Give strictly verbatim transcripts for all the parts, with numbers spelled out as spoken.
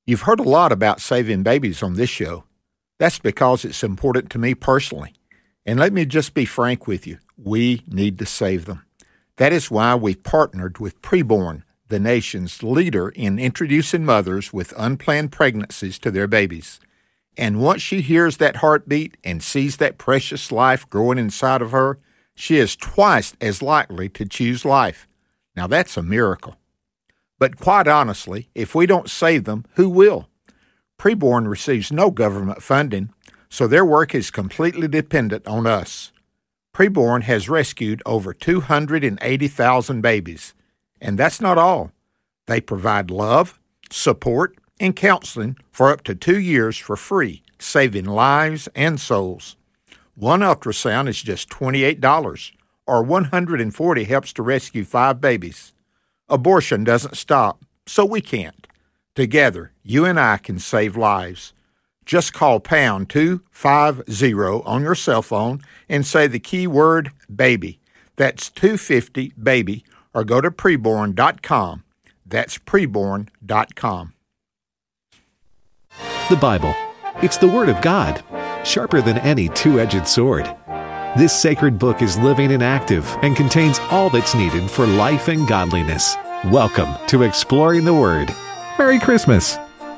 You've heard a lot about saving babies on this show. That's because it's important to me personally. And let me just be frank with you. We need to save them. That is why we've partnered with Preborn, the nation's leader in introducing mothers with unplanned pregnancies to their babies. And once she hears that heartbeat and sees that precious life growing inside of her, she is twice as likely to choose life. Now that's a miracle. But quite honestly, if we don't save them, who will? Preborn receives no government funding, so their work is completely dependent on us. Preborn has rescued over two hundred eighty thousand babies. And that's not all. They provide love, support, and counseling for up to two years for free, saving lives and souls. One ultrasound is just twenty-eight dollars, or one hundred forty dollars helps to rescue five babies. Abortion doesn't stop, so we can't. Together, you and I can save lives. Just call pound two fifty on your cell phone and say the keyword BABY. That's two fifty BABY, or go to preborn dot com. That's preborn dot com. The Bible. It's the Word of God, sharper than any two-edged sword. This sacred book is living and active and contains all that's needed for life and godliness. Welcome to Exploring the Word. Merry Christmas.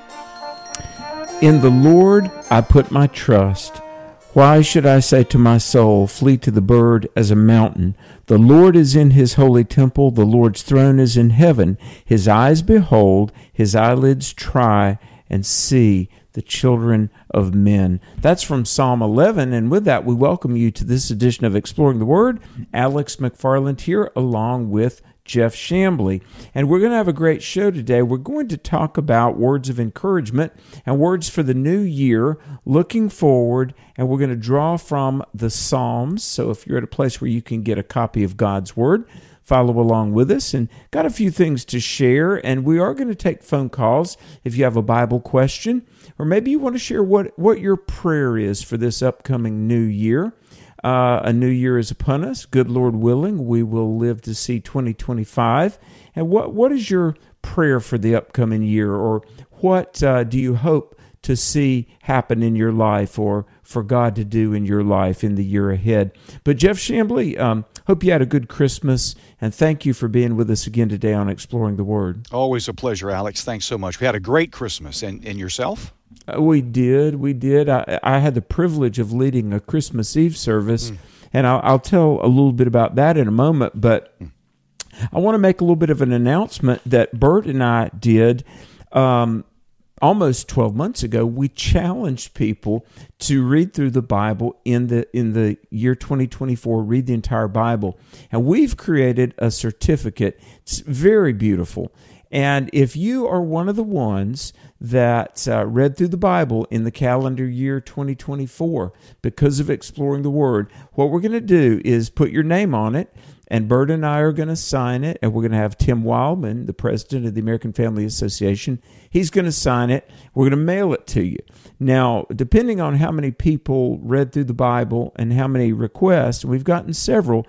In the Lord I put my trust. Why should I say to my soul, flee to the bird as a mountain? The Lord is in his holy temple. The Lord's throne is in heaven. His eyes behold, his eyelids try and see the children of men. That's from Psalm eleven, and with that, we welcome you to this edition of Exploring the Word. Alex McFarland here, along with Jeff Chambly. And we're going to have a great show today. We're going to talk about words of encouragement and words for the new year, looking forward, and we're going to draw from the Psalms. So if you're at a place where you can get a copy of God's Word, follow along with us, and got a few things to share. And we are going to take phone calls if you have a Bible question, or maybe you want to share what, what your prayer is for this upcoming new year. Uh, a new year is upon us. Good Lord willing, we will live to see twenty twenty-five. And what what is your prayer for the upcoming year, or what uh, do you hope to see happen in your life, or for God to do in your life in the year ahead? But Jeff Chambly, um, hope you had a good Christmas, and thank you for being with us again today on Exploring the Word. Always a pleasure, Alex. Thanks so much. We had a great Christmas. And, and yourself? Uh, we did. We did. I, I had the privilege of leading a Christmas Eve service, mm. and I'll, I'll tell a little bit about that in a moment, but mm. I want to make a little bit of an announcement that Bert and I did um, almost twelve months ago. We challenged people to read through the Bible in the in the year twenty twenty-four, read the entire Bible. And we've created a certificate. It's very beautiful. And if you are one of the ones that uh, read through the Bible in the calendar year twenty twenty-four because of Exploring the Word, what we're going to do is put your name on it, and Bert and I are going to sign it, and we're going to have Tim Wildman, the president of the American Family Association, he's going to sign it. We're going to mail it to you. Now, depending on how many people read through the Bible and how many requests, we've gotten several,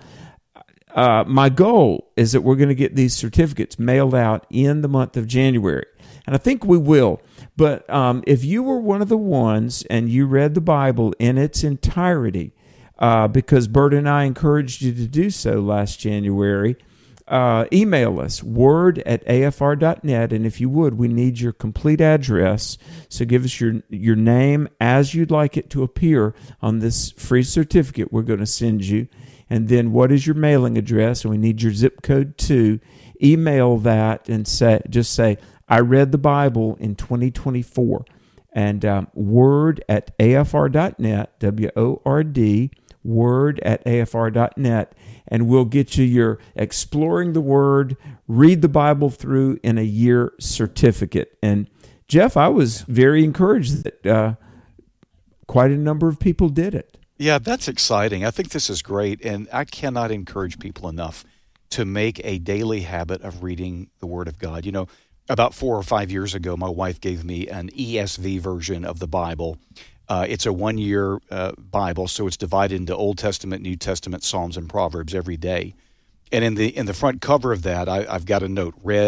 uh, my goal is that we're going to get these certificates mailed out in the month of January. And I think we will. But um, if you were one of the ones and you read the Bible in its entirety, uh, because Bert and I encouraged you to do so last January, uh, email us, word at A F R dot net. And if you would, we need your complete address. So give us your, your name as you'd like it to appear on this free certificate we're going to send you. And then what is your mailing address? And we need your zip code too. Email that and say, just say, I read the Bible in twenty twenty-four. And um, word at A F R dot net, W O R D, word at A F R dot net. And we'll get you your Exploring the Word, read the Bible through in a year certificate. And Jeff, I was very encouraged that uh, quite a number of people did it. Yeah, that's exciting. I think this is great, and I cannot encourage people enough to make a daily habit of reading the Word of God. You know, about four or five years ago, my wife gave me an E S V version of the Bible. Uh, it's a one-year uh, Bible, so it's divided into Old Testament, New Testament, Psalms, and Proverbs every day. And in the in the front cover of that, I, I've got a note, read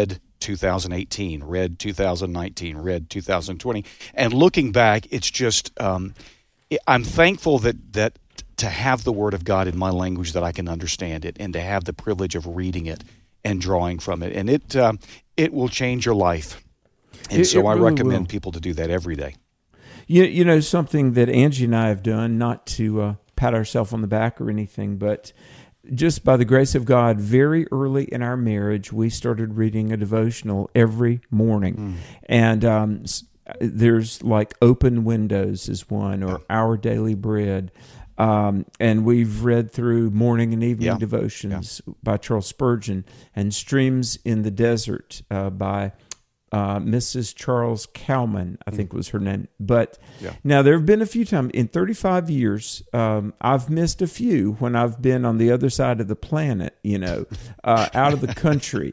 two thousand eighteen, read two thousand nineteen, read two thousand twenty. And looking back, it's just, um, I'm thankful that, that to have the Word of God in my language that I can understand it, and to have the privilege of reading it and drawing from it. And it um, it will change your life. And It- so it I really recommend will. people to do that every day. You, you know, something that Angie and I have done, not to uh, pat ourselves on the back or anything, but just by the grace of God, very early in our marriage, we started reading a devotional every morning. Mm. And um, s- there's like Open Windows is one, or Our Daily Bread. Um, and we've read through Morning and Evening Yeah. Devotions by Charles Spurgeon, and Streams in the Desert uh, by uh, Missus Charles Cowman, I think was her name. But Yeah. now there have been a few times in thirty-five years, um, I've missed a few when I've been on the other side of the planet, you know, uh, out of the country.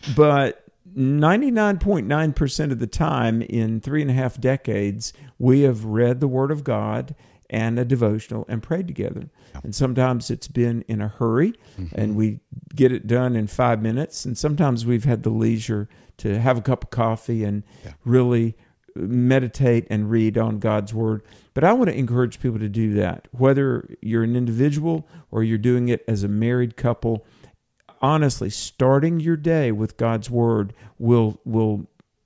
But ninety-nine point nine percent of the time in three and a half decades, we have read the Word of God and a devotional and prayed together. And sometimes it's been in a hurry, and we get it done in five minutes. And sometimes we've had the leisure to have a cup of coffee and Yeah. really meditate and read on God's Word. But I want to encourage people to do that, whether you're an individual or you're doing it as a married couple. Honestly, starting your day with God's Word will will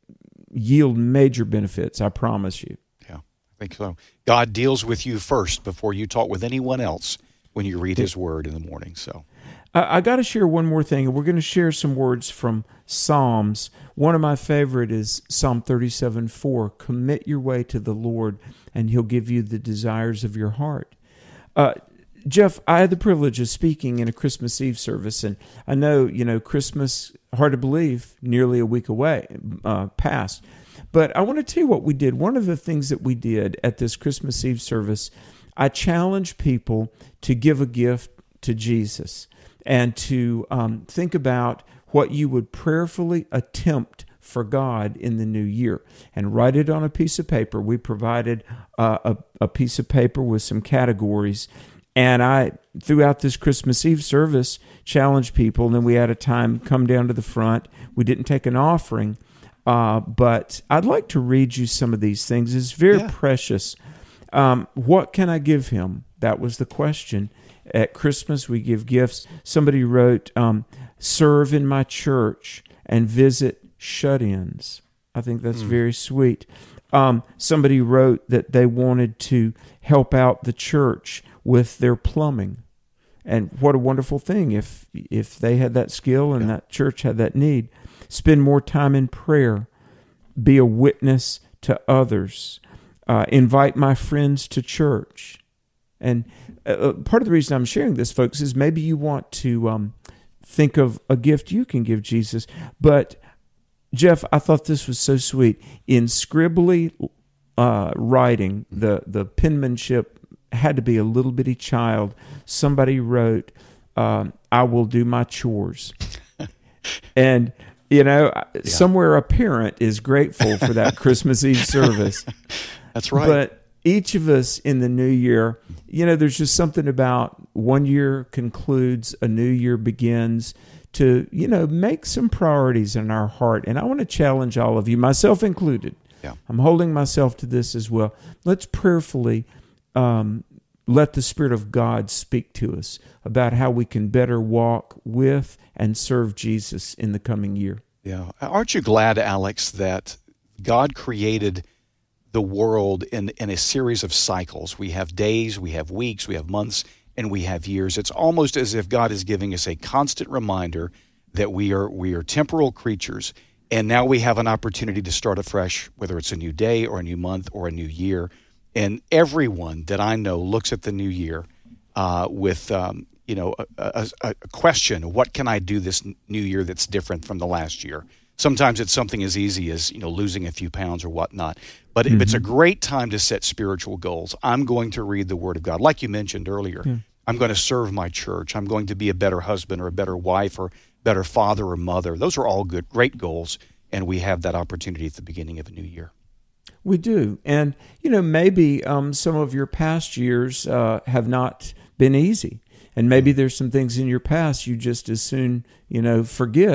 yield major benefits, I promise you. Yeah, I think so. God deals with you first before you talk with anyone else when you read His Word in the morning. So, I, I got to share one more thing, and we're going to share some words from Psalms. One of my favorite is Psalm thirty-seven four. Commit your way to the Lord, and He'll give you the desires of your heart. Uh, Jeff, I had the privilege of speaking in a Christmas Eve service, and I know, you know, Christmas, hard to believe, nearly a week away, uh, past. But I want to tell you what we did. One of the things that we did at this Christmas Eve service, I challenged people to give a gift to Jesus and to um, think about what you would prayerfully attempt for God in the new year, and write it on a piece of paper. We provided uh, a, a piece of paper with some categories. And I, throughout this Christmas Eve service, challenged people. And then we had a time come down to the front. We didn't take an offering, uh, but I'd like to read you some of these things. It's very Yeah. precious. Um, what can I give him? That was the question. At Christmas, we give gifts. Somebody wrote, um, serve in my church and visit shut-ins. I think that's Mm. very sweet. Um, somebody wrote that they wanted to help out the church with their plumbing. And what a wonderful thing if if they had that skill and that church had that need. Spend more time in prayer. Be a witness to others. Uh, invite my friends to church. And uh, part of the reason I'm sharing this, folks, is maybe you want to um, think of a gift you can give Jesus. But, Jeff, I thought this was so sweet. In scribbly uh, writing, the, the penmanship had to be a little bitty child. Somebody wrote, um, I will do my chores. And, you know, yeah. somewhere a parent is grateful for that Christmas Eve service. That's right. But each of us in the new year, you know, there's just something about one year concludes, a new year begins, to, you know, make some priorities in our heart. And I want to challenge all of you, myself included. Yeah. I'm holding myself to this as well. Let's prayerfully um, let the Spirit of God speak to us about how we can better walk with and serve Jesus in the coming year. Yeah. Aren't you glad, Alex, that God created the world in, in a series of cycles? We have days, we have weeks, we have months, and we have years. It's almost as if God is giving us a constant reminder that we are we are temporal creatures, and now we have an opportunity to start afresh, whether it's a new day or a new month or a new year. And everyone that I know looks at the new year uh, with um, you know a, a, a question: what can I do this new year that's different from the last year? Sometimes it's something as easy as, you know, losing a few pounds or whatnot. But mm-hmm. it's a great time to set spiritual goals. I'm going to read the Word of God. Like you mentioned earlier, yeah. I'm going to serve my church. I'm going to be a better husband or a better wife or better father or mother. Those are all good, great goals, and we have that opportunity at the beginning of a new year. We do. And, you know, maybe um, some of your past years uh, have not been easy. And maybe there's some things in your past you just as soon, you know, forget.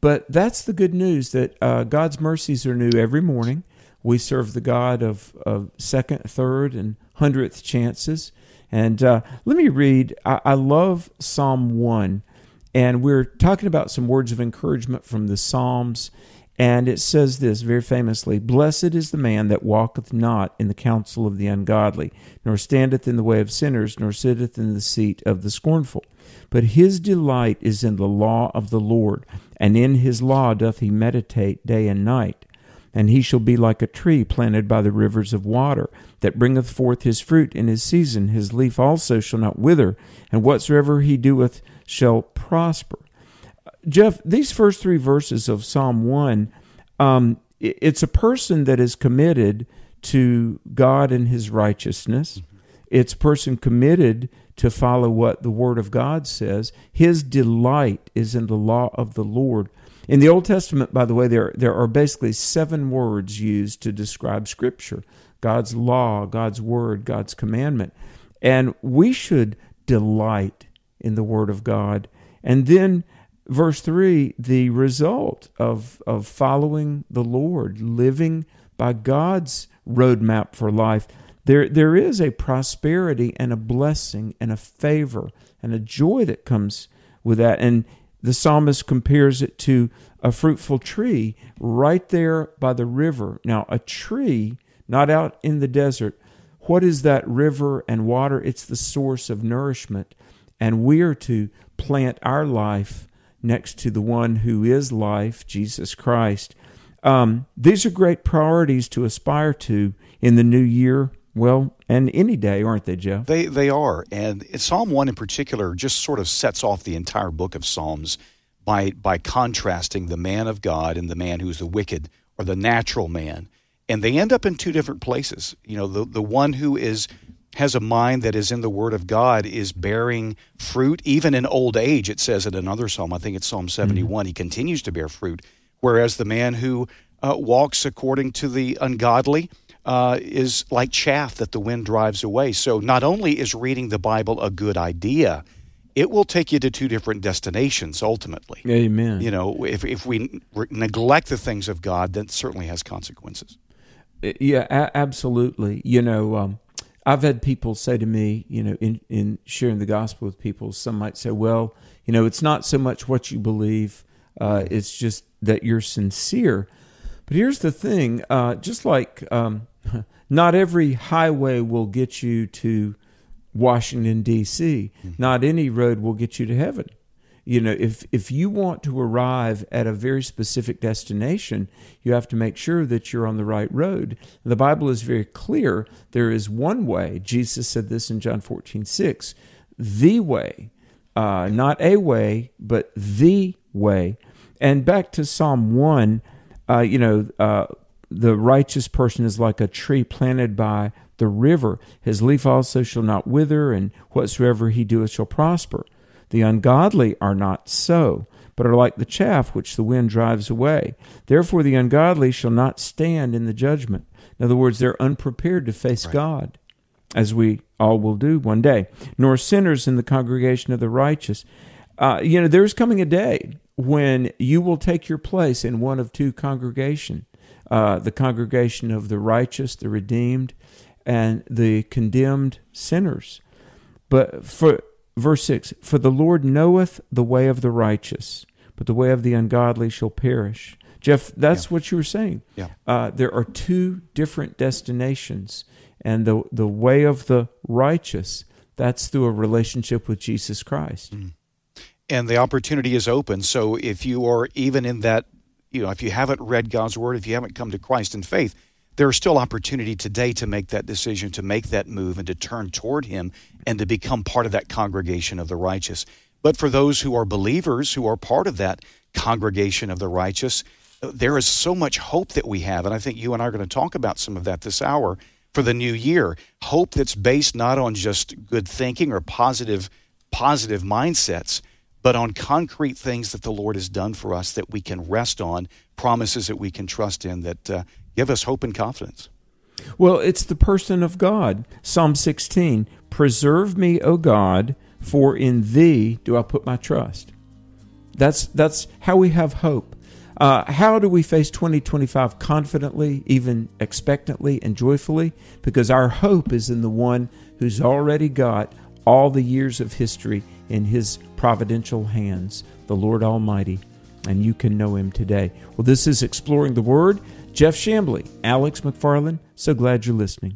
But that's the good news, that uh, God's mercies are new every morning. We serve the God of, of second, third, and hundredth chances. And uh, let me read, I, I love Psalm one. And we're talking about some words of encouragement from the Psalms. And it says this very famously, "Blessed is the man that walketh not in the counsel of the ungodly, nor standeth in the way of sinners, nor sitteth in the seat of the scornful. But his delight is in the law of the Lord, and in his law doth he meditate day and night. And he shall be like a tree planted by the rivers of water, that bringeth forth his fruit in his season. His leaf also shall not wither, and whatsoever he doeth shall prosper." Jeff, these first three verses of Psalm one, um, it's a person that is committed to God and his righteousness. Mm-hmm. It's a person committed to follow what the Word of God says. His delight is in the law of the Lord. In the Old Testament, by the way, there, there are basically seven words used to describe Scripture: God's law, God's Word, God's commandment. And we should delight in the Word of God. And then verse three, the result of, of following the Lord, living by God's roadmap for life, there there is a prosperity and a blessing and a favor and a joy that comes with that. And the psalmist compares it to a fruitful tree right there by the river. Now, a tree, not out in the desert, what is that river and water? It's the source of nourishment. And we are to plant our life next to the one who is life, Jesus Christ. Um, these are great priorities to aspire to in the new year, well, and any day, aren't they, Jeff? They they are. And Psalm one in particular just sort of sets off the entire book of Psalms by by contrasting the man of God and the man who's the wicked, or the natural man. And they end up in two different places. You know, the, the one who is has a mind that is in the Word of God is bearing fruit, even in old age. It says in another psalm, I think it's Psalm seventy-one, mm-hmm. he continues to bear fruit. Whereas the man who uh, walks according to the ungodly uh, is like chaff that the wind drives away. So not only is reading the Bible a good idea, it will take you to two different destinations ultimately. Amen. You know, if, if we re- neglect the things of God, then it certainly has consequences. Yeah, a- absolutely. You know, um, I've had people say to me, you know, in, in sharing the gospel with people, some might say, well, you know, it's not so much what you believe, uh, it's just that you're sincere. But here's the thing, uh, just like um, not every highway will get you to Washington, D C, mm-hmm. not any road will get you to heaven. You know, if if you want to arrive at a very specific destination, you have to make sure that you're on the right road. The Bible is very clear. There is one way. Jesus said this in John fourteen six, the way, uh, not a way, but the way. And back to Psalm one, uh, you know, uh, the righteous person is like a tree planted by the river. His leaf also shall not wither, and whatsoever he doeth shall prosper. The ungodly are not so, but are like the chaff which the wind drives away. Therefore the ungodly shall not stand in the judgment. In other words, they're unprepared to face right. God, as we all will do one day. Nor sinners in the congregation of the righteous. Uh, you know, there's coming a day when you will take your place in one of two congregations, uh, the congregation of the righteous, the redeemed, and the condemned sinners. But for verse six, for the Lord knoweth the way of the righteous, but the way of the ungodly shall perish. Jeff, that's yeah. what you were saying. Yeah. Uh, there are two different destinations, and the the way of the righteous, that's through a relationship with Jesus Christ. Mm. And the opportunity is open. So if you are even in that, you know, if you haven't read God's Word, if you haven't come to Christ in faith, there is still opportunity today to make that decision, to make that move, and to turn toward Him and to become part of that congregation of the righteous. But for those who are believers, who are part of that congregation of the righteous, there is so much hope that we have. And I think you and I are going to talk about some of that this hour for the new year. Hope that's based not on just good thinking or positive, positive mindsets, but on concrete things that the Lord has done for us that we can rest on, promises that we can trust in that uh, give us hope and confidence. Well, it's the person of God. Psalm sixteen, preserve me, O God, for in Thee do I put my trust. That's that's how we have hope. Uh, how do we face twenty twenty-five confidently, even expectantly and joyfully? Because our hope is in the one who's already got all the years of history in his providential hands, the Lord Almighty, and you can know him today. Well, this is Exploring the Word. Jeff Chamblee, Alex McFarland, so glad you're listening.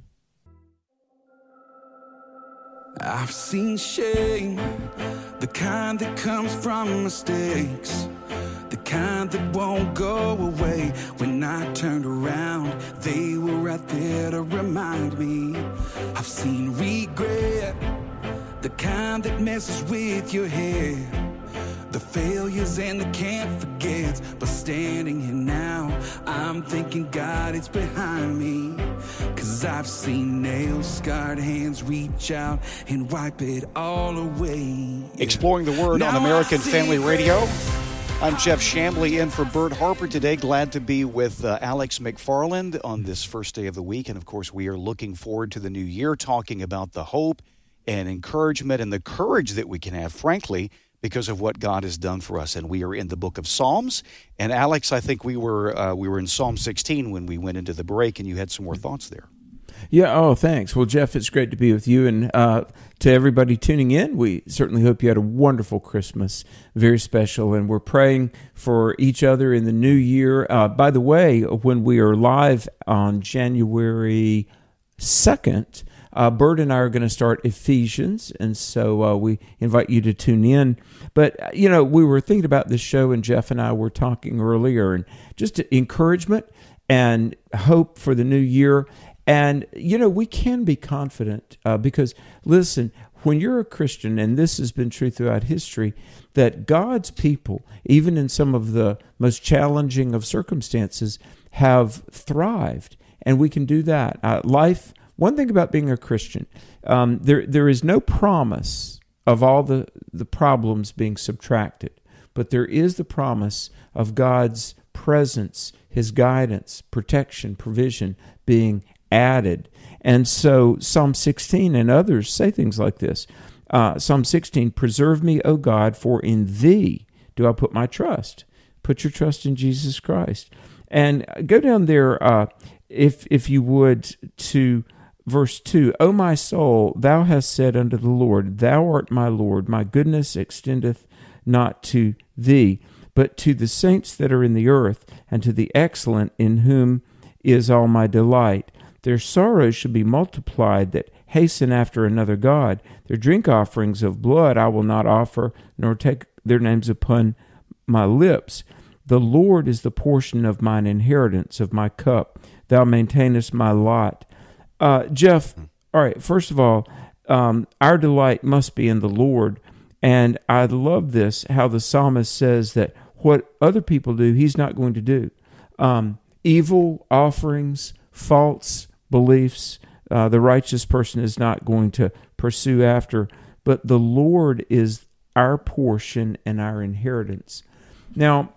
I've seen shame, the kind that comes from mistakes, the kind that won't go away. When I turned around, they were right there to remind me. I've seen regret, the kind that messes with your head, the failures and the can't forget. But standing here now, I'm thinking God, it's behind me. Cause I've seen nail-scarred hands reach out and wipe it all away. Exploring the Word now on American Family Radio. I'm Jeff Chamblee in for Bert Harper today. Glad to be with uh, Alex McFarland on this first day of the week. And of course, we are looking forward to the new year, talking about the hope and encouragement and the courage that we can have, frankly, because of what God has done for us. And we are in the book of Psalms. And Alex, I think we were uh, we were in Psalm sixteen when we went into the break, and you had some more thoughts there. Yeah, oh, thanks. Well, Jeff, it's great to be with you. And uh, to everybody tuning in, we certainly hope you had a wonderful Christmas, very special. And we're praying for each other in the new year. Uh, by the way, when we are live on January second, Uh, Bert and I are going to start Ephesians, and so uh, we invite you to tune in. But, you know, we were thinking about this show, and Jeff and I were talking earlier, and just encouragement and hope for the new year. And, you know, we can be confident uh, because, listen, when you're a Christian, and this has been true throughout history, that God's people, even in some of the most challenging of circumstances, have thrived, and we can do that. Uh, life... One thing about being a Christian, um, there there is no promise of all the, the problems being subtracted, but there is the promise of God's presence, His guidance, protection, provision being added. And so Psalm sixteen and others say things like this. Uh, Psalm sixteen, preserve me, O God, for in Thee do I put my trust. Put your trust in Jesus Christ. And go down there, uh, if if you would, to Verse two, O my soul, thou hast said unto the Lord, Thou art my Lord, my goodness extendeth not to thee, but to the saints that are in the earth, and to the excellent in whom is all my delight. Their sorrows should be multiplied that hasten after another God. Their drink offerings of blood I will not offer, nor take their names upon my lips. The Lord is the portion of mine inheritance, of my cup. Thou maintainest my lot. Uh, Jeff, all right, first of all, um, our delight must be in the Lord. And I love this, how the psalmist says that what other people do, he's not going to do. Um, evil offerings, false beliefs, uh, the righteous person is not going to pursue after. But the Lord is our portion and our inheritance. Now,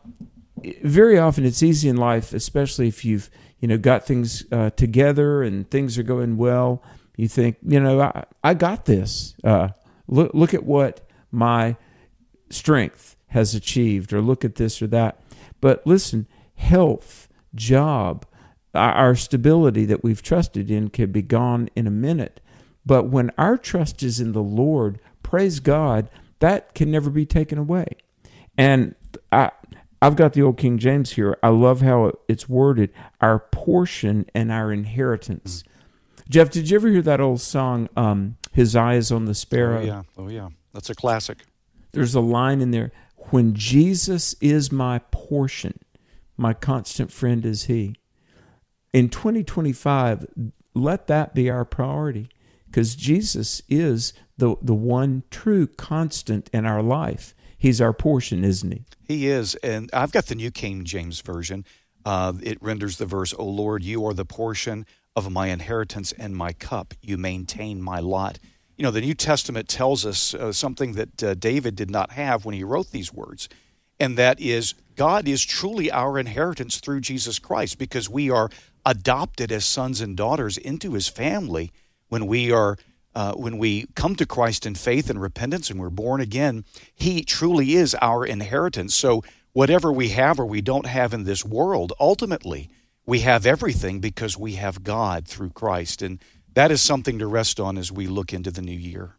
very often it's easy in life, especially if you've you know, got things uh, together and things are going well. You think, you know, I, I got this. Uh, look, look at what my strength has achieved, or look at this or that. But listen, health, job, our, our stability that we've trusted in can be gone in a minute. But when our trust is in the Lord, praise God, that can never be taken away. And I... I've got the old King James here. I love how it's worded, our portion and our inheritance. Mm. Jeff, did you ever hear that old song, um, His Eye is on the Sparrow? Oh, yeah. Oh, yeah. That's a classic. There's a line in there, when Jesus is my portion, my constant friend is He. In twenty twenty-five, let that be our priority, because Jesus is the, the one true constant in our life. He's our portion, isn't He? He is, and I've got the New King James Version. Uh, it renders the verse, O Lord, you are the portion of my inheritance and my cup. You maintain my lot. You know, the New Testament tells us uh, something that uh, David did not have when he wrote these words, and that is God is truly our inheritance through Jesus Christ, because we are adopted as sons and daughters into His family when we are uh, when we come to Christ in faith and repentance and we're born again, he truly is our inheritance. So whatever we have or we don't have in this world, ultimately, we have everything because we have God through Christ. And that is something to rest on as we look into the new year.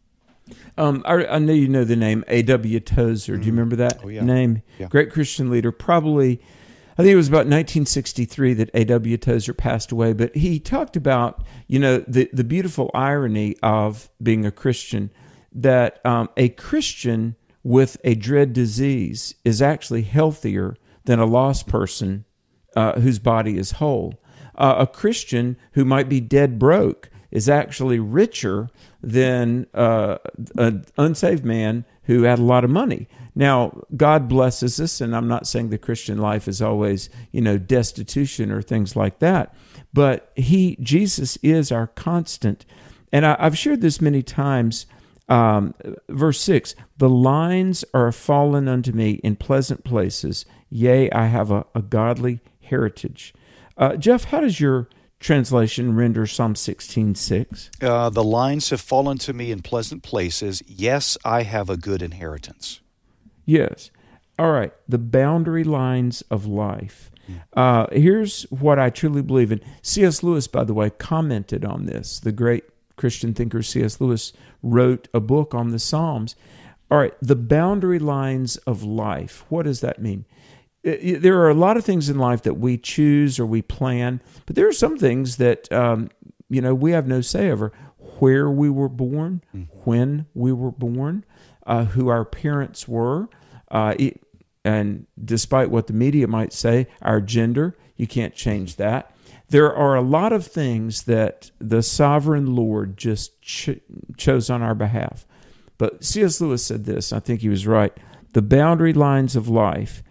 Um, I, I know you know the name A W Tozer. Do you remember that Oh, yeah. name? Yeah. Great Christian leader. Probably, I think it was about nineteen sixty-three that A W Tozer passed away. But he talked about, you know, the, the beautiful irony of being a Christian, that um, a Christian with a dread disease is actually healthier than a lost person uh, whose body is whole. Uh, a Christian who might be dead broke is actually richer than uh, an unsaved man who had a lot of money. Now, God blesses us, and I'm not saying the Christian life is always, you know, destitution or things like that, but He, Jesus, is our constant. And I, I've shared this many times. Um, verse six: the lines are fallen unto me in pleasant places. Yea, I have a, a godly heritage. Uh, Jeff, how does your translation render Psalm sixteen six? Uh, the lines have fallen to me in pleasant places. Yes, I have a good inheritance. Yes. All right. The boundary lines of life. Uh, here's what I truly believe in. C S. Lewis, by the way, commented on this. The great Christian thinker C S. Lewis wrote a book on the Psalms. All right. The boundary lines of life. What does that mean? There are a lot of things in life that we choose or we plan, but there are some things that, um, you know, we have no say over. Where we were born, when we were born, uh, who our parents were, uh, it, and despite what the media might say, our gender, you can't change that. There are a lot of things that the sovereign Lord just ch- chose on our behalf. But C S. Lewis said this, I think he was right, the boundary lines of life.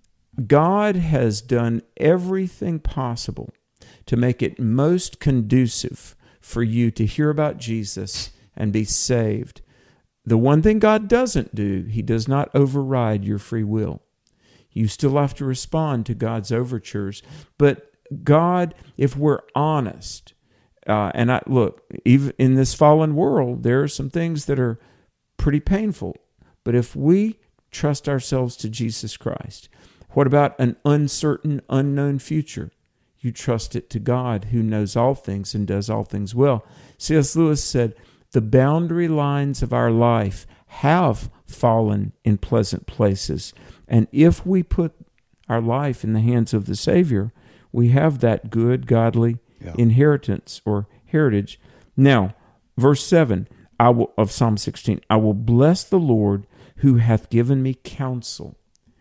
God has done everything possible to make it most conducive for you to hear about Jesus and be saved. The one thing God doesn't do, He does not override your free will. You still have to respond to God's overtures. But God, if we're honest, uh, and I look, even in this fallen world, there are some things that are pretty painful. But if we trust ourselves to Jesus Christ, what about an uncertain, unknown future? You trust it to God who knows all things and does all things well. C S. Lewis said, the boundary lines of our life have fallen in pleasant places. And if we put our life in the hands of the Savior, we have that good, godly yeah. inheritance or heritage. Now, verse seven I will, of Psalm sixteen, I will bless the Lord who hath given me counsel.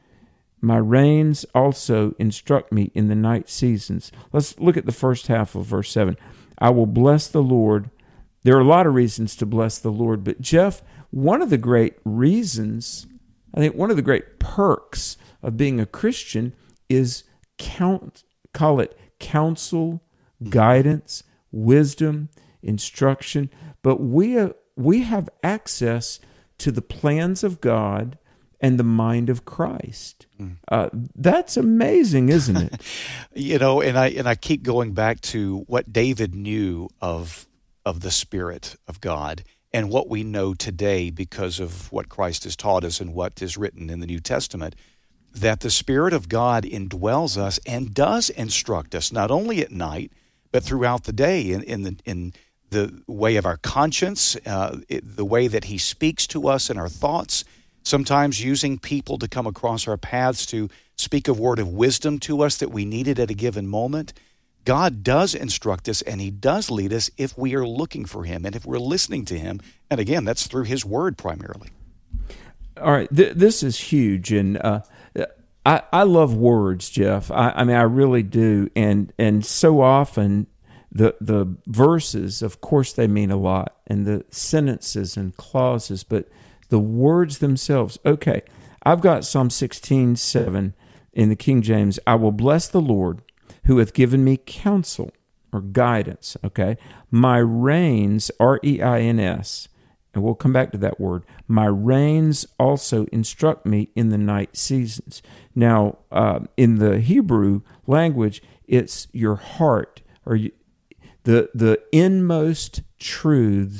My reins also instruct me in the night seasons. Let's look at the first half of verse seven. I will bless the Lord. There are a lot of reasons to bless the Lord, but Jeff, one of the great reasons, I think one of the great perks of being a Christian is count, call it counsel, guidance, wisdom, instruction. But we, uh, we have access to the plans of God and the mind of Christ. Uh, that's amazing, isn't it? You know, and I and I keep going back to what David knew of of the Spirit of God and what we know today because of what Christ has taught us and what is written in the New Testament, that the Spirit of God indwells us and does instruct us, not only at night, but throughout the day in, in the in the way of our conscience, uh, it, the way that He speaks to us in our thoughts, sometimes using people to come across our paths to speak a word of wisdom to us that we needed at a given moment. God does instruct us, and He does lead us if we are looking for Him and if we're listening to Him. And again, that's through His Word primarily. All right, th- this is huge, and uh, I, I love words, Jeff. I, I mean, I really do, and and so often the the verses, of course, they mean a lot, and the sentences and clauses, but the words themselves. Okay, I've got Psalm sixteen seven in the King James. I will bless the Lord who hath given me counsel or guidance. Okay, my reins, R E I N S, and we'll come back to that word. My reins also instruct me in the night seasons. Now, uh, in the Hebrew language, it's your heart or you, the the inmost truths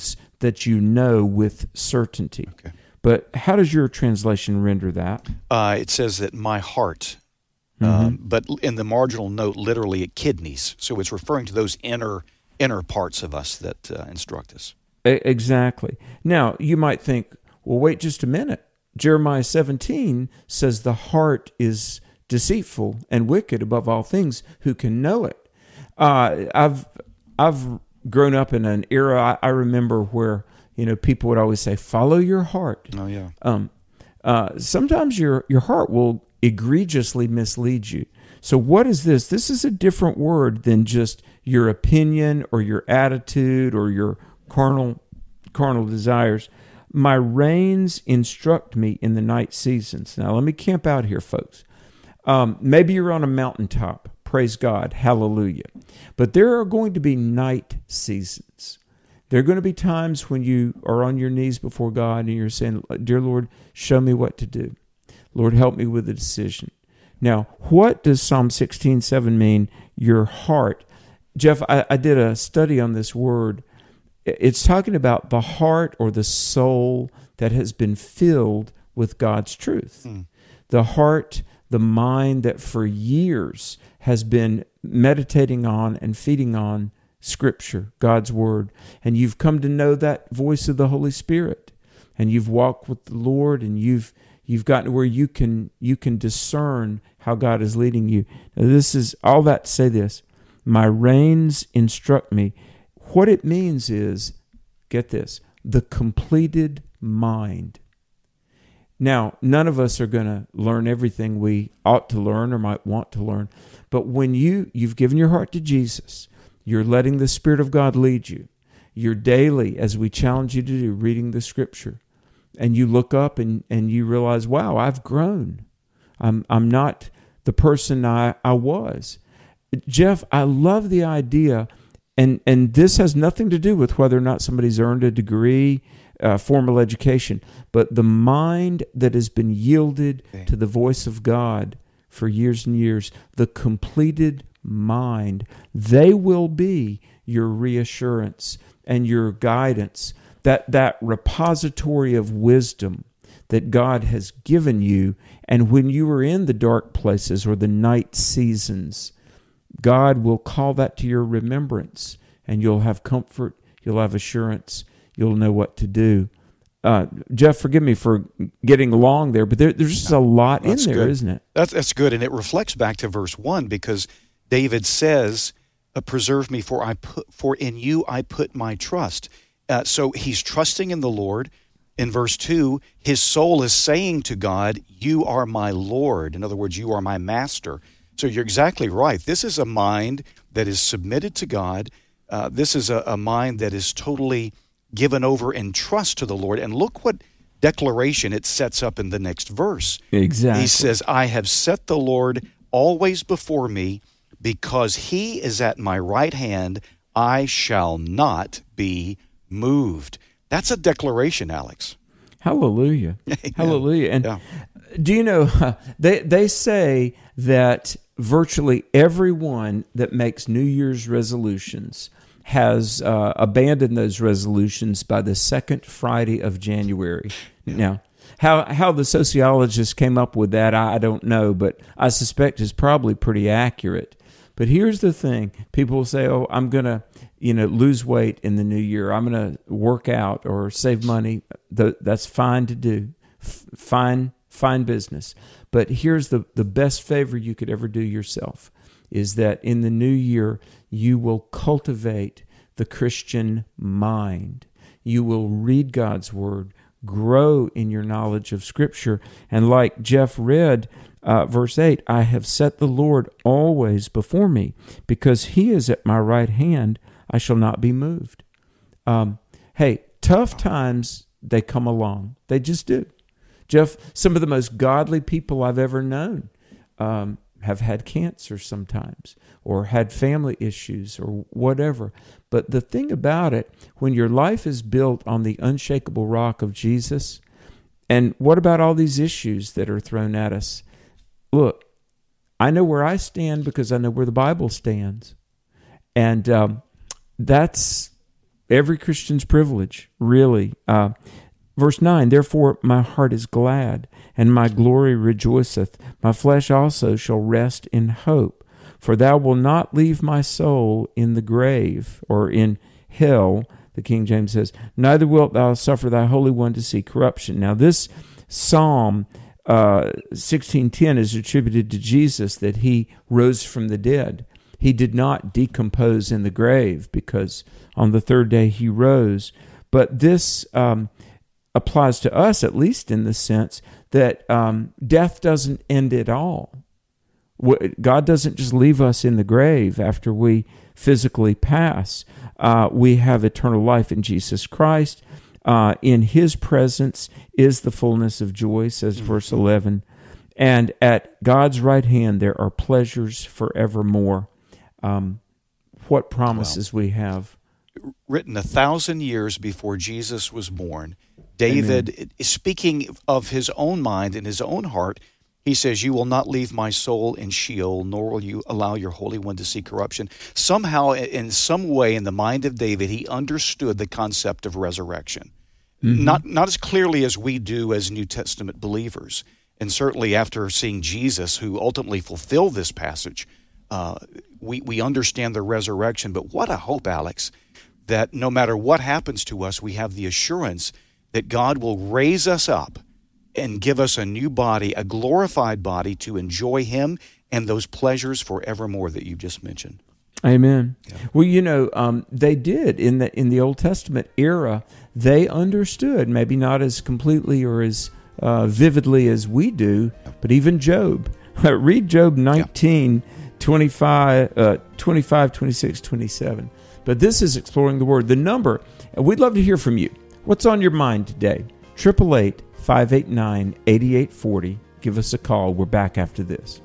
that you know with certainty. Okay. But how does your translation render that? Uh, it says that my heart, Mm-hmm. um, but in the marginal note, literally kidneys. So it's referring to those inner inner parts of us that uh, instruct us. Exactly. Now, you might think, well, wait just a minute. Jeremiah seventeen says the heart is deceitful and wicked above all things. Who can know it? Uh, I've I've grown up in an era, I, I remember where, you know, people would always say, follow your heart. Oh, yeah. Um, uh, sometimes your, your heart will egregiously mislead you. So what is this? This is a different word than just your opinion or your attitude or your carnal carnal desires. My reins instruct me in the night seasons. Now, let me camp out here, folks. Um, maybe you're on a mountaintop. Praise God. Hallelujah. But there are going to be night seasons. There are going to be times when you are on your knees before God and you're saying, dear Lord, show me what to do. Lord, help me with a decision. Now, what does Psalm sixteen seven mean? Your heart. Jeff, I, I did a study on this word. It's talking about the heart or the soul that has been filled with God's truth. Mm. The heart, the mind that for years has been meditating on and feeding on Scripture, God's Word. And you've come to know that voice of the Holy Spirit. And you've walked with the Lord, and you've you've gotten to where you can you can discern how God is leading you. Now, this is all that to say this. My reins instruct me. What it means is, get this, the completed mind. Now, none of us are going to learn everything we ought to learn or might want to learn. But when you, you've given your heart to Jesus, you're letting the Spirit of God lead you. You're daily, as we challenge you to do, reading the Scripture. And you look up and, and you realize, wow, I've grown. I'm I'm not the person I, I was. Jeff, I love the idea, and, and this has nothing to do with whether or not somebody's earned a degree, uh, formal education, but the mind that has been yielded okay. to the voice of God for years and years, the completed mind, they will be your reassurance and your guidance, that, that repository of wisdom that God has given you. And when you are in the dark places or the night seasons, God will call that to your remembrance, and you'll have comfort, you'll have assurance, you'll know what to do. Uh, Jeff, forgive me for getting long there, but there, there's just a lot that's in there, good. Isn't it? That's, that's good, and it reflects back to verse one, because David says, uh, preserve me, for I put, for in you I put my trust. Uh, so he's trusting in the Lord. In verse two, his soul is saying to God, you are my Lord. In other words, you are my master. So you're exactly right. This is a mind that is submitted to God. Uh, this is a, a mind that is totally given over in trust to the Lord. And look what declaration it sets up in the next verse. Exactly. He says, I have set the Lord always before me, because he is at my right hand, I shall not be moved. That's a declaration, Alex. Hallelujah. Hallelujah. And yeah. do you know, they they say that virtually everyone that makes New Year's resolutions has uh, abandoned those resolutions by the second Friday of January. Yeah. Now, how how the sociologists came up with that, I don't know, but I suspect it's probably pretty accurate. But here's the thing. People will say, oh, I'm going to, you know, lose weight in the new year. I'm going to work out or save money. That's fine to do. F- fine, fine business. But here's the, the best favor you could ever do yourself, is that in the new year, you will cultivate the Christian mind. You will read God's Word, grow in your knowledge of Scripture. And like Jeff read, Uh, verse eight, I have set the Lord always before me, because he is at my right hand, I shall not be moved. Um, hey, tough times, they come along. They just do. Jeff, some of the most godly people I've ever known um, have had cancer sometimes, or had family issues, or whatever. But the thing about it, when your life is built on the unshakable rock of Jesus, and what about all these issues that are thrown at us? Look, I know where I stand because I know where the Bible stands. And um, that's every Christian's privilege, really. Uh, verse nine, therefore my heart is glad, and my glory rejoiceth. My flesh also shall rest in hope. For thou wilt not leave my soul in the grave, or in hell, the King James says, neither wilt thou suffer thy Holy One to see corruption. Now this Psalm uh, sixteen ten is attributed to Jesus, that he rose from the dead. He did not decompose in the grave, because on the third day he rose. But this um, applies to us, at least in the sense that um, death doesn't end at all. God doesn't just leave us in the grave after we physically pass. Uh, we have eternal life in Jesus Christ. Uh, in His presence is the fullness of joy, says mm-hmm. verse eleven. And at God's right hand there are pleasures forevermore. Um, what promises wow. we have. Written a thousand years before Jesus was born, David, Amen. Speaking of his own mind and his own heart, he says, you will not leave my soul in Sheol, nor will you allow your Holy One to see corruption. Somehow, in some way, in the mind of David, he understood the concept of resurrection. Mm-hmm. Not, not as clearly as we do as New Testament believers. And certainly after seeing Jesus, who ultimately fulfilled this passage, uh, we, we understand the resurrection. But what a hope, Alex, that no matter what happens to us, we have the assurance that God will raise us up and give us a new body, a glorified body, to enjoy Him and those pleasures forevermore that you just mentioned. Amen. Yeah. Well, you know, um, they did in the in the Old Testament era. They understood, maybe not as completely or as uh, vividly as we do, but even Job. Read Job nineteen, yeah. twenty-five, uh, twenty-five, twenty-six, twenty-seven. But this is Exploring the Word. The number, and we'd love to hear from you. What's on your mind today? eight eight eight, five eight nine, eight eight four zero. Give us a call. We're back after this.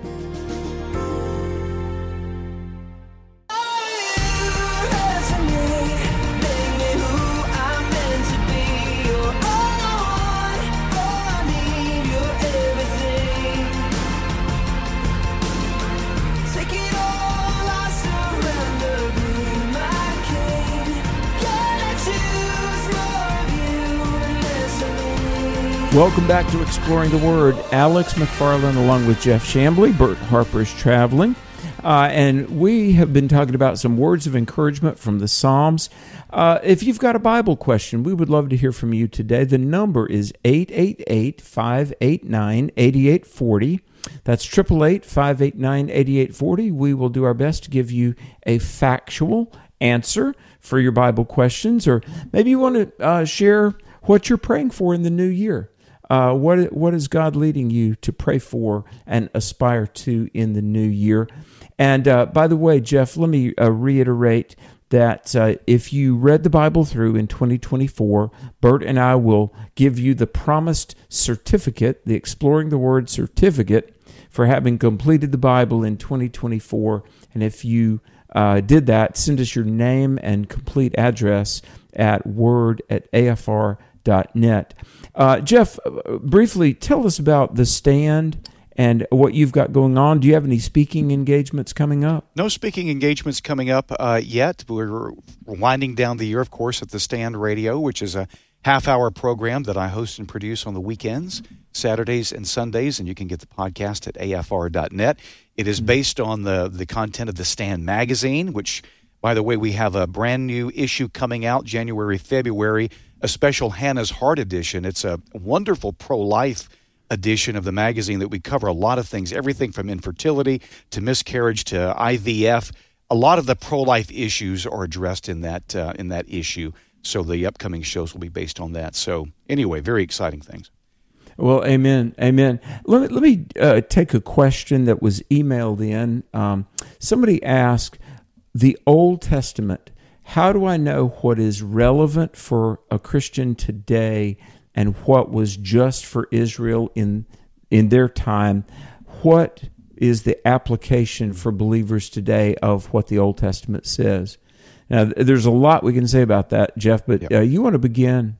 Welcome back to Exploring the Word. Alex McFarland along with Jeff Chambly. Bert Harper is traveling. Uh, and we have been talking about some words of encouragement from the Psalms. Uh, if you've got a Bible question, we would love to hear from you today. The number is eight eight eight, five eight nine, eight eight four zero. That's eight eight eight, five eight nine, eight eight four zero. We will do our best to give you a factual answer for your Bible questions. Or maybe you want to uh, share what you're praying for in the new year. Uh, what what is God leading you to pray for and aspire to in the new year? And uh, by the way, Jeff, let me uh, reiterate that uh, if you read the Bible through in twenty twenty-four, Bert and I will give you the promised certificate, the Exploring the Word certificate, for having completed the Bible in twenty twenty-four. And if you uh, did that, send us your name and complete address at word at A F R dot net. Uh, Jeff, briefly tell us about The Stand and what you've got going on. Do you have any speaking engagements coming up? No speaking engagements coming up uh, yet. We're winding down the year, of course, at The Stand Radio, which is a half-hour program that I host and produce on the weekends, Saturdays and Sundays, and you can get the podcast at A F R dot net. It is based on the, the content of The Stand magazine, which, by the way, we have a brand new issue coming out January, February, a special Hannah's Heart edition. It's a wonderful pro-life edition of the magazine that we cover a lot of things, everything from infertility to miscarriage to I V F. A lot of the pro-life issues are addressed in that uh, in that issue, so the upcoming shows will be based on that. So anyway, very exciting things. Well, amen, amen. Let me, let me uh, take a question that was emailed in. Um, somebody asked, the Old Testament, how do I know what is relevant for a Christian today and what was just for Israel in in their time? What is the application for believers today of what the Old Testament says? Now, there's a lot we can say about that, Jeff, but yep. uh, you want to begin?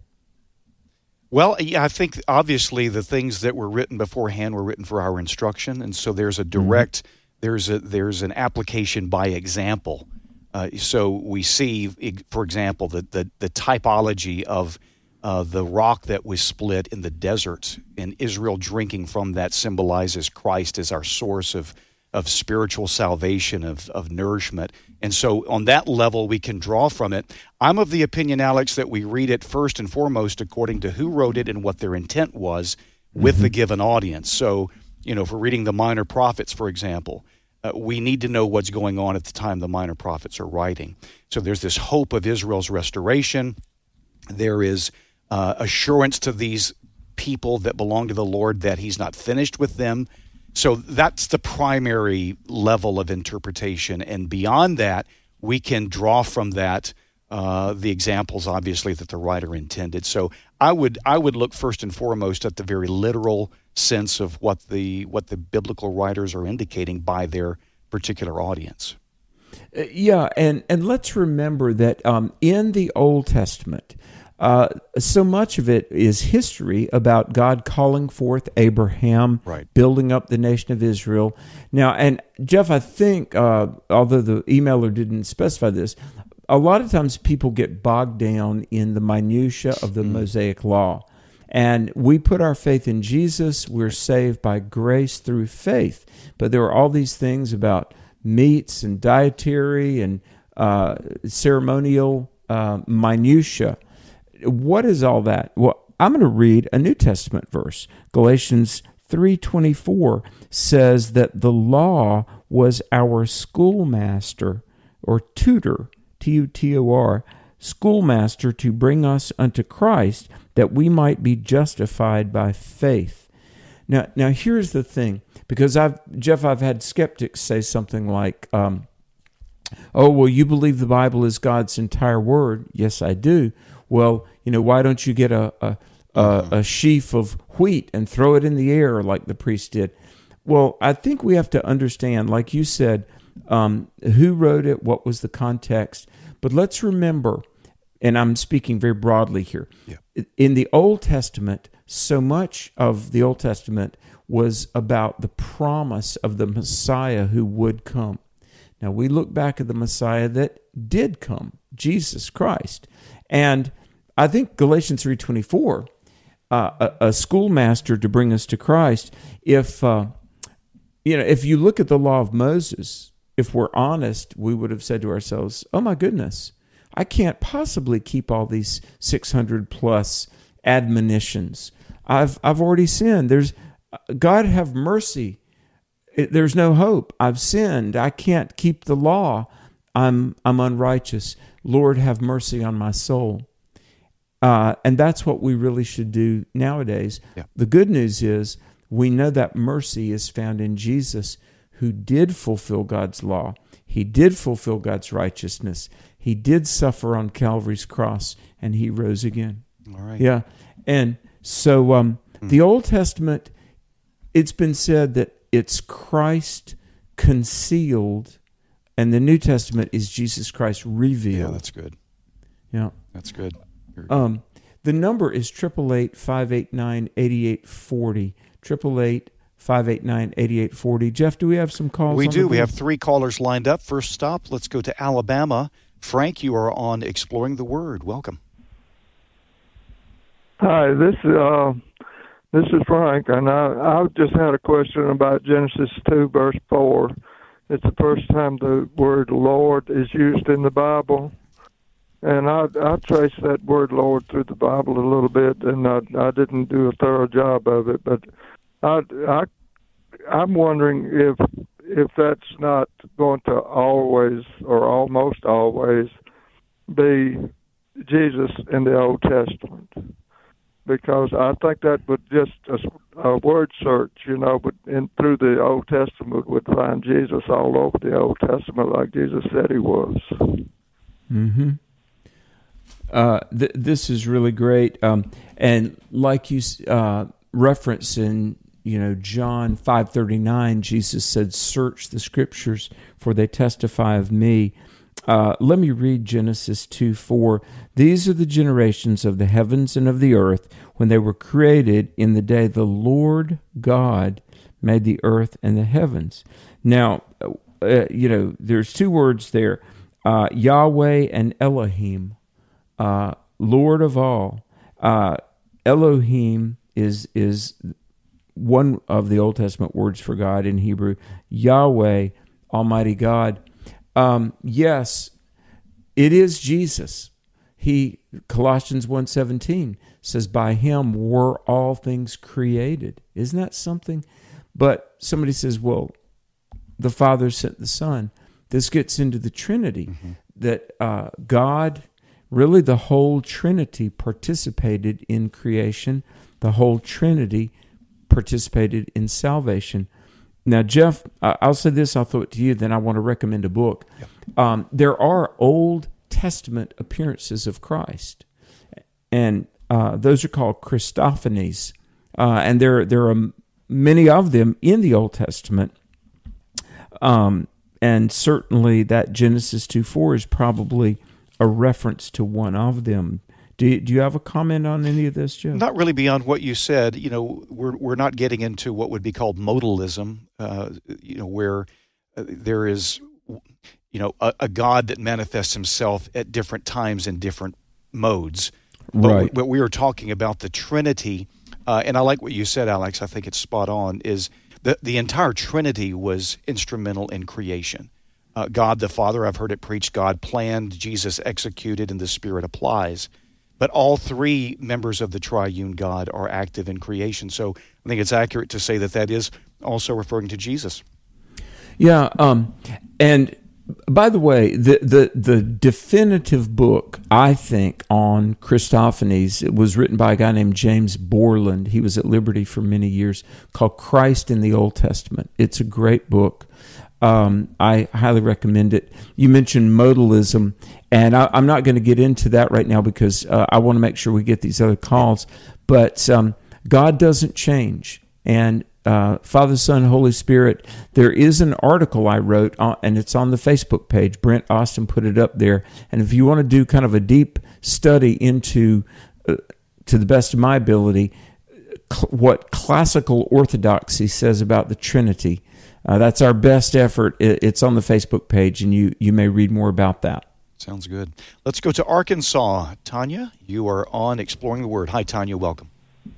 Well, yeah, I think obviously the things that were written beforehand were written for our instruction, and so there's a direct, mm-hmm. there's a there's an application by example Uh, so we see, for example, the, the, the typology of uh, the rock that was split in the desert, and Israel drinking from that symbolizes Christ as our source of, of spiritual salvation, of, of nourishment. And so on that level, we can draw from it. I'm of the opinion, Alex, that we read it first and foremost according to who wrote it and what their intent was with mm-hmm. the given audience. So, you know, if we're reading the Minor Prophets, for example, uh, we need to know what's going on at the time the Minor Prophets are writing. So there's this hope of Israel's restoration. There is uh, assurance to these people that belong to the Lord that he's not finished with them. So that's the primary level of interpretation. And beyond that, we can draw from that uh, the examples, obviously, that the writer intended. So I would I would look first and foremost at the very literal sense of what the what the biblical writers are indicating by their particular audience. Uh, yeah, and, and let's remember that um, in the Old Testament, Uh, so much of it is history about God calling forth Abraham, right. building up the nation of Israel. Now, and Jeff, I think, uh, although the emailer didn't specify this, a lot of times people get bogged down in the minutia of the mm. Mosaic Law. And we put our faith in Jesus. We're saved by grace through faith. But there are all these things about meats and dietary and uh, ceremonial uh, minutia. What is all that? Well, I'm going to read a New Testament verse. Galatians three twenty-four says that the law was our schoolmaster or tutor, T U T O R, schoolmaster to bring us unto Christ that we might be justified by faith. Now, now here's the thing, because I've Jeff, I've had skeptics say something like, um, "Oh, well, you believe the Bible is God's entire word?" Yes, I do. Well, you know, why don't you get a a, a a sheaf of wheat and throw it in the air like the priest did? Well, I think we have to understand, like you said, um, who wrote it, what was the context. But let's remember, and I'm speaking very broadly here, yeah. in the Old Testament, so much of the Old Testament was about the promise of the Messiah who would come. Now, we look back at the Messiah that did come, Jesus Christ. And I think Galatians three twenty-four, uh, a, a schoolmaster to bring us to Christ, if, uh, you know, if you look at the law of Moses, if we're honest, we would have said to ourselves, oh my goodness, I can't possibly keep all these six hundred plus admonitions. I've I've already sinned. There's God have mercy. It, there's no hope. I've sinned. I can't keep the law. I'm I'm unrighteous. Lord, have mercy on my soul. Uh, and that's what we really should do nowadays. Yeah. The good news is we know that mercy is found in Jesus, who did fulfill God's law. He did fulfill God's righteousness. He did suffer on Calvary's cross, and he rose again. All right. Yeah. And so um, mm. the Old Testament, it's been said that it's Christ concealed, and the New Testament is Jesus Christ revealed. Yeah, that's good. Yeah. That's good. Um, the number is eight eight eight, five eight nine, eight eight four zero. eight eight eight, five eight nine, eight eight four zero. Jeff, do we have some calls? We on do. the We have three callers lined up. First stop, let's go to Alabama. Frank, you are on Exploring the Word. Welcome. Hi, this is uh, this is Frank, and I I just had a question about Genesis two, verse four. It's the first time the word Lord is used in the Bible. And I I traced that word Lord through the Bible a little bit, and I I didn't do a thorough job of it. But I I I'm wondering if if that's not going to always or almost always be Jesus in the Old Testament, because I think that would just a, a word search, you know, but in through the Old Testament would find Jesus all over the Old Testament, like Jesus said he was. Mm-hmm. Uh, th- this is really great, um, and like you uh, reference in you know John five thirty nine, Jesus said, "Search the Scriptures, for they testify of me." Uh, let me read Genesis two four. These are the generations of the heavens and of the earth when they were created in the day the Lord God made the earth and the heavens. Now, uh, you know, there's two words there. uh, Yahweh and Elohim, uh, Lord of all. Uh, Elohim is is one of the Old Testament words for God in Hebrew. Yahweh, Almighty God. Um, yes, it is Jesus. He Colossians one seventeen says, "By him were all things created." Isn't that something? But somebody says, "Well, the Father sent the Son." This gets into the Trinity, mm-hmm. that uh, God, really the whole Trinity participated in creation. The whole Trinity participated in salvation. Now, Jeff, I'll say this, I'll throw it to you, then I want to recommend a book. Yep. Um, there are Old Testament appearances of Christ, and uh, those are called Christophanies, uh, and there, there are many of them in the Old Testament, um, and certainly that Genesis two four is probably a reference to one of them. Do you, do you have a comment on any of this, Jeff? Not really beyond what you said. You know, we're we're not getting into what would be called modalism. Uh, you know, where uh, there is, you know, a, a God that manifests himself at different times in different modes. But right. We, but we are talking about the Trinity, uh, and I like what you said, Alex. I think it's spot on. Is the the entire Trinity was instrumental in creation. Uh, God the Father, I've heard it preached. God planned, Jesus executed, and the Spirit applies. But all three members of the triune God are active in creation. So I think it's accurate to say that that is also referring to Jesus. Yeah, um, and by the way, the, the, the definitive book, I think, on Christophanies, it was written by a guy named James Borland. He was at Liberty for many years, called Christ in the Old Testament. It's a great book. Um, I highly recommend it. You mentioned modalism, and I, I'm not going to get into that right now because uh, I want to make sure we get these other calls. But um, God doesn't change, and uh, Father, Son, Holy Spirit. There is an article I wrote, on, and it's on the Facebook page. Brent Austin put it up there. And if you want to do kind of a deep study into, uh, to the best of my ability, cl- what classical orthodoxy says about the Trinity. Uh, that's our best effort. It's on the Facebook page, and you, you may read more about that. Sounds good. Let's go to Arkansas. Tanya, you are on Exploring the Word. Hi, Tanya. Welcome.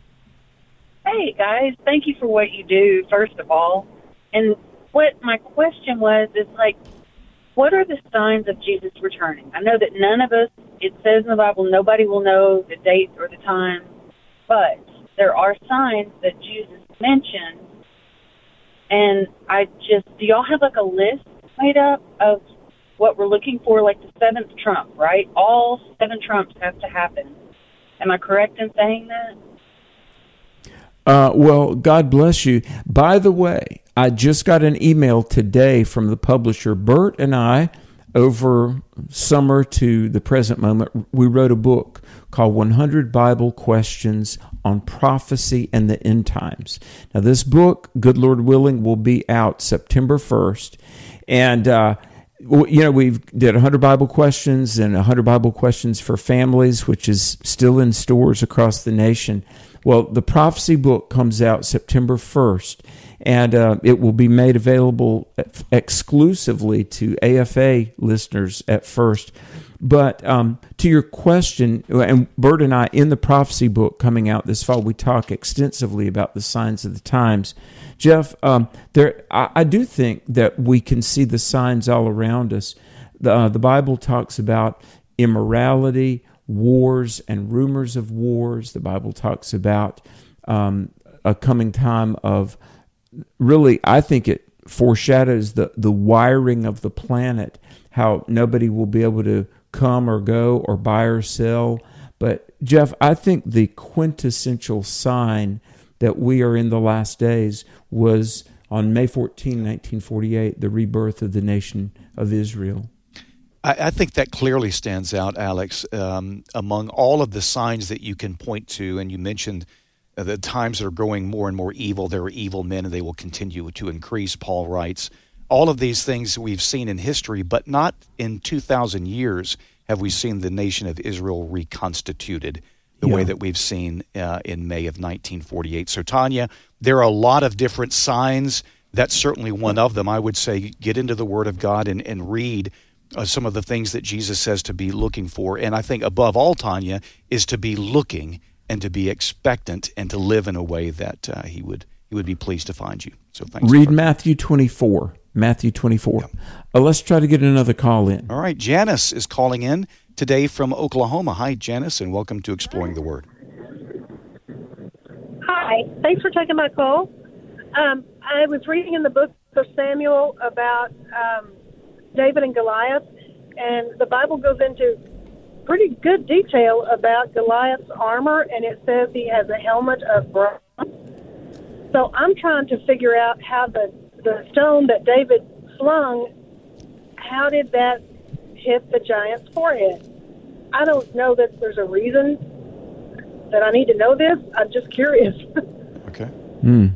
Hey, guys. Thank you for what you do, first of all. And what my question was is, like, what are the signs of Jesus returning? I know that none of us, it says in the Bible, nobody will know the date or the time, but there are signs that Jesus mentioned. And I just, do y'all have like a list made up of what we're looking for, like the seventh trump, right? All seven trumps have to happen. Am I correct in saying that? Uh, well, God bless you. By the way, I just got an email today from the publisher. Bert and I, over summer to the present moment, we wrote a book called one hundred Bible Questions on Prophecy and the End Times. Now, this book, good Lord willing, will be out September first. And, uh, you know, we've did one hundred Bible Questions and one hundred Bible Questions for Families, which is still in stores across the nation. Well, the prophecy book comes out September first, and uh, it will be made available exclusively to A F A listeners at first. But um, to your question, and Bert and I, in the prophecy book coming out this fall, we talk extensively about the signs of the times. Jeff, um, there, I, I do think that we can see the signs all around us. The, uh, the Bible talks about immorality, wars, and rumors of wars. The Bible talks about um, a coming time of, really, I think it foreshadows the, the wiring of the planet, how nobody will be able to come or go or buy or sell. But Jeff, I think the quintessential sign that we are in the last days was on May fourteenth, nineteen forty-eight, the rebirth of the nation of Israel. I, I think that clearly stands out, Alex, um, among all of the signs that you can point to. And you mentioned uh, the times that are growing more and more evil. There are evil men, and they will continue to increase, Paul writes. All of these things we've seen in history, but not in two thousand years have we seen the nation of Israel reconstituted the yeah. way that we've seen uh, in May of nineteen forty-eight. So, Tanya, there are a lot of different signs. That's certainly one of them. I would say get into the Word of God and, and read uh, some of the things that Jesus says to be looking for. And I think above all, Tanya, is to be looking and to be expectant and to live in a way that uh, he would he would be pleased to find you. So thanks. Read Matthew twenty-four. Matthew twenty-four. Yeah. Uh, let's try to get another call in. All right. Janice is calling in today from Oklahoma. Hi, Janice, and welcome to Exploring the Word. Hi. Thanks for taking my call. Um, I was reading in the book of Samuel about um, David and Goliath, and the Bible goes into pretty good detail about Goliath's armor, and it says he has a helmet of bronze. So I'm trying to figure out how the, the stone that David slung, how did that hit the giant's forehead? I don't know that there's a reason that I need to know this. I'm just curious. Okay. Hmm.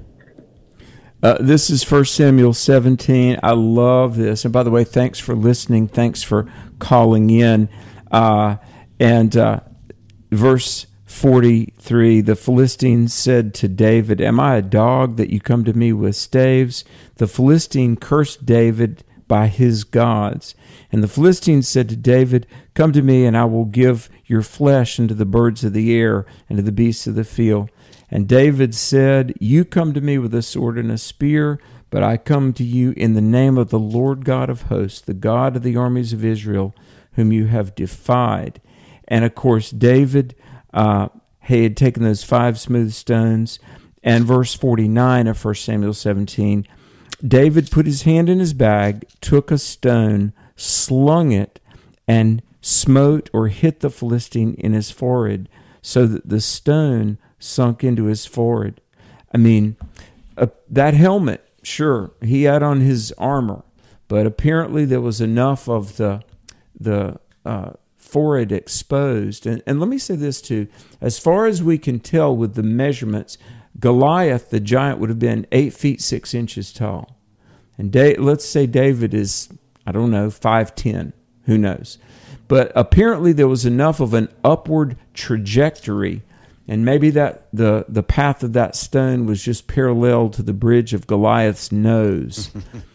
Uh, this is First Samuel seventeen. I love this. And by the way, thanks for listening. Thanks for calling in. Uh, and uh, verse forty-three, the Philistines said to David, "Am I a dog that you come to me with staves?" The Philistine cursed David by his gods. And the Philistines said to David, "Come to me, and I will give your flesh unto the birds of the air and to the beasts of the field." And David said, "You come to me with a sword and a spear, but I come to you in the name of the Lord God of hosts, the God of the armies of Israel, whom you have defied." And of course, David uh, he had taken those five smooth stones. And verse forty-nine of First Samuel seventeen, David put his hand in his bag, took a stone, slung it, and smote or hit the Philistine in his forehead, so that the stone sunk into his forehead. I mean, uh, that helmet, sure, he had on his armor, but apparently there was enough of the the uh, forehead exposed. And, and let me say this too, as far as we can tell with the measurements, Goliath, the giant, would have been eight feet six inches tall. And da- let's say David is, I don't know, five ten, who knows. But apparently there was enough of an upward trajectory, and maybe that the, the path of that stone was just parallel to the bridge of Goliath's nose.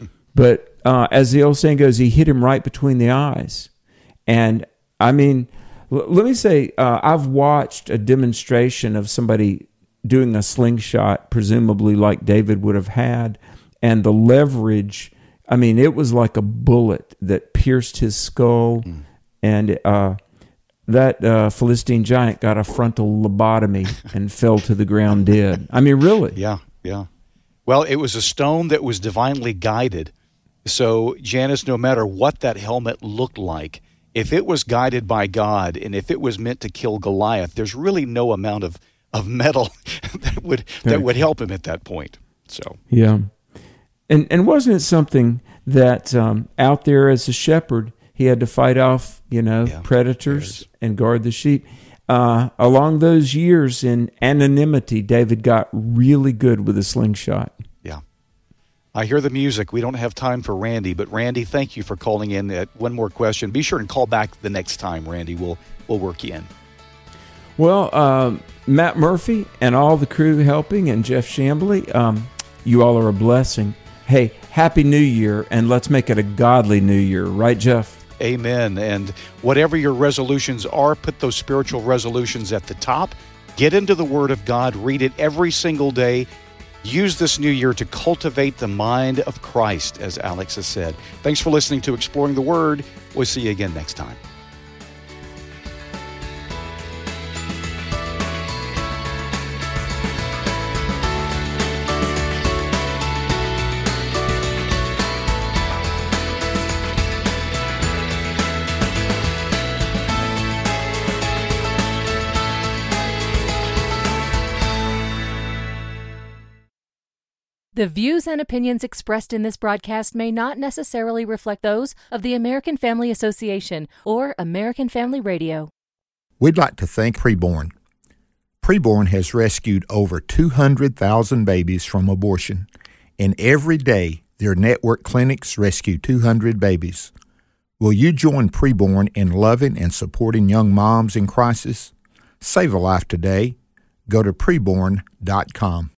But uh, as the old saying goes, he hit him right between the eyes. And I mean, l- let me say, uh, I've watched a demonstration of somebody doing a slingshot, presumably like David would have had, and the leverage, I mean, it was like a bullet that pierced his skull, mm. and uh, that uh, Philistine giant got a frontal lobotomy and fell to the ground dead. I mean, really? Yeah, yeah. Well, it was a stone that was divinely guided. So, Janice, no matter what that helmet looked like, if it was guided by God and if it was meant to kill Goliath, there's really no amount of, of metal that would that would help him at that point. So yeah, and and wasn't it something that um, out there as a shepherd, he had to fight off, you know, yeah, predators and guard the sheep. Uh, along those years in anonymity, David got really good with a slingshot. Yeah. I hear the music. We don't have time for Randy, but Randy, thank you for calling in. Uh, one more question. Be sure and call back the next time, Randy. We'll we'll work you in. Well, um, Matt Murphy and all the crew helping, and Jeff Chambly, um, you all are a blessing. Hey, Happy New Year, and let's make it a godly New Year. Right, Jeff? Amen. And whatever your resolutions are, put those spiritual resolutions at the top. Get into the Word of God. Read it every single day. Use this new year to cultivate the mind of Christ, as Alex has said. Thanks for listening to Exploring the Word. We'll see you again next time. The views and opinions expressed in this broadcast may not necessarily reflect those of the American Family Association or American Family Radio. We'd like to thank Preborn. Preborn has rescued over two hundred thousand babies from abortion, and every day their network clinics rescue two hundred babies. Will you join Preborn in loving and supporting young moms in crisis? Save a life today. Go to preborn dot com.